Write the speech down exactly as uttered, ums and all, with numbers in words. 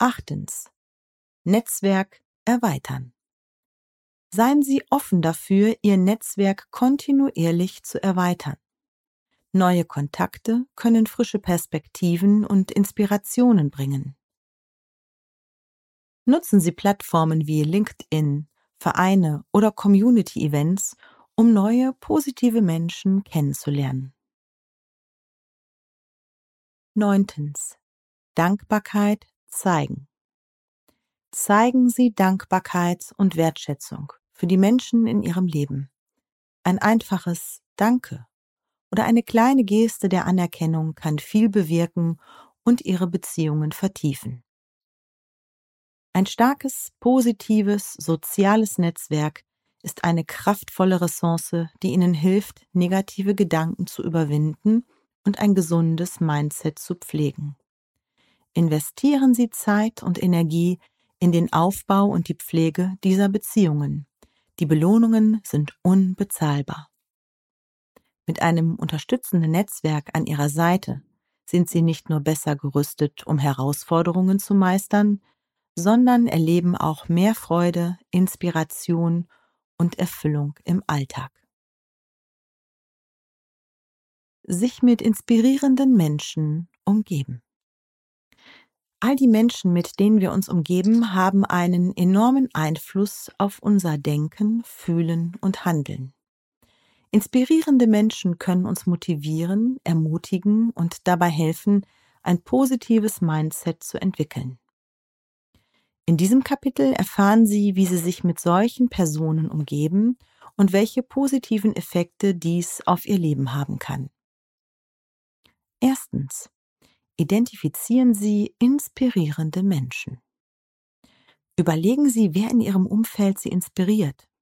Achtens. Netzwerk erweitern. Seien Sie offen dafür, Ihr Netzwerk kontinuierlich zu erweitern. Neue Kontakte können frische Perspektiven und Inspirationen bringen. Nutzen Sie Plattformen wie LinkedIn, Vereine oder Community-Events, um neue, positive Menschen kennenzulernen. Neuntens. Dankbarkeit zeigen. Zeigen Sie Dankbarkeit und Wertschätzung für die Menschen in Ihrem Leben. Ein einfaches Danke oder eine kleine Geste der Anerkennung kann viel bewirken und Ihre Beziehungen vertiefen. Ein starkes, positives, soziales Netzwerk ist eine kraftvolle Ressource, die Ihnen hilft, negative Gedanken zu überwinden und ein gesundes Mindset zu pflegen. Investieren Sie Zeit und Energie in den Aufbau und die Pflege dieser Beziehungen. Die Belohnungen sind unbezahlbar. Mit einem unterstützenden Netzwerk an Ihrer Seite sind Sie nicht nur besser gerüstet, um Herausforderungen zu meistern, sondern erleben auch mehr Freude, Inspiration und Erfüllung im Alltag. Sich mit inspirierenden Menschen umgeben. All die Menschen, mit denen wir uns umgeben, haben einen enormen Einfluss auf unser Denken, Fühlen und Handeln. Inspirierende Menschen können uns motivieren, ermutigen und dabei helfen, ein positives Mindset zu entwickeln. In diesem Kapitel erfahren Sie, wie Sie sich mit solchen Personen umgeben und welche positiven Effekte dies auf Ihr Leben haben kann. Erstens. Identifizieren Sie inspirierende Menschen. Überlegen Sie, wer in Ihrem Umfeld Sie inspiriert.